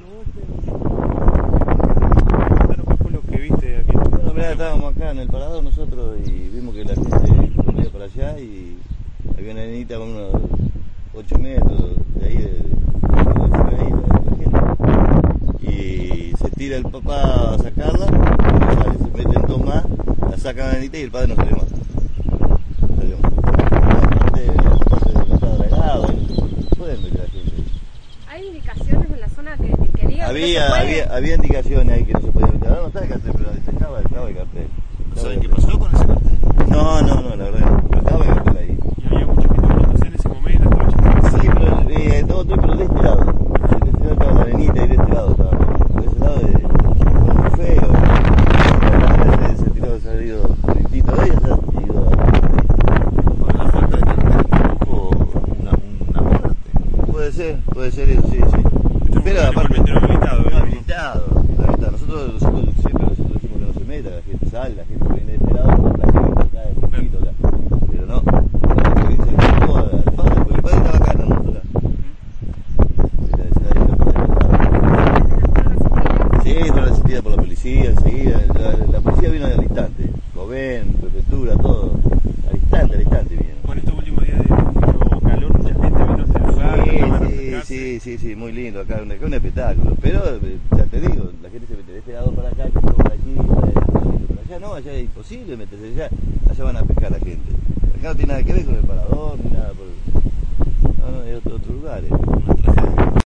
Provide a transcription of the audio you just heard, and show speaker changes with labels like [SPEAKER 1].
[SPEAKER 1] ¿Qué fue lo que viste aquí?
[SPEAKER 2] Bueno, mirá, estábamos acá en el parador nosotros y vimos que la gente corría para allá y había una nenita con unos 8 metros de ahí, ahí la gente. Y se tira el papá a sacarla, y se meten dos más, la sacan a la nenita y el padre no salió más. Salió más. Aparte está dragado, pueden meter a la gente.
[SPEAKER 3] ¿Hay indicaciones en la zona que digan que no se puede?
[SPEAKER 2] Había indicaciones ahí que no se podía meter. Ahora no está el cartel, pero estaba el cartel.
[SPEAKER 4] ¿Saben qué pasó con ese cartel?
[SPEAKER 2] No, la verdad no. Pero estaba el cartel ahí.
[SPEAKER 1] ¿Y había mucha gente bañándose en ese momento?
[SPEAKER 2] Sí, pero de este lado. De este lado estaba la nenita y de este lado estaba. De ese lado fue muy feo. La gente se tiró, se ha ido tritito de ella, se ha ido
[SPEAKER 4] Por la falta de cartel provocó una muerte.
[SPEAKER 2] Puede ser eso, sí. Pero aparte
[SPEAKER 1] no habilitado.
[SPEAKER 2] no habilitado. Nosotros siempre decimos que no se meta, la gente sale, la gente viene de este lado, la gente acá de poquito acá. Pero no, la gente dice que todo al padre, porque el padre estaba acá en la moto acá. Sí, fue asistida por la policía enseguida. La policía vino al instante. Joven, prefectura, todo. Al instante vinieron.
[SPEAKER 1] Con estos últimos días de mucho calor, mucha gente vino a este lugar.
[SPEAKER 2] Sí, muy lindo acá, es un espectáculo. Pero ya te digo, la gente se mete de este lado para acá, que por allí, para allá no, allá es imposible meterse allá van a pescar la gente. Acá no tiene nada que ver con el parador ni nada por. No, es otro lugar.
[SPEAKER 4] Una tragedia.